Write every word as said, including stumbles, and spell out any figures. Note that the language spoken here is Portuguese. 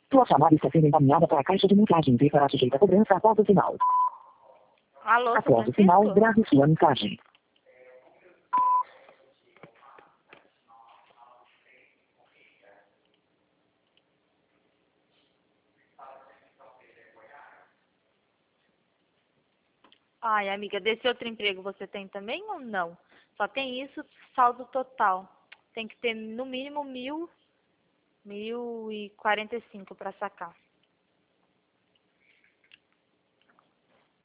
Sua chamada está sendo encaminhada para a caixa de mensagens e será sujeita a cobrança após o sinal. Alô, São Após o sinal, Francisco? grave sua mensagem. Ai, amiga, desse outro emprego você tem também ou não? Só tem isso, saldo total. Tem que ter no mínimo mil, mil e quarenta e cinco para sacar.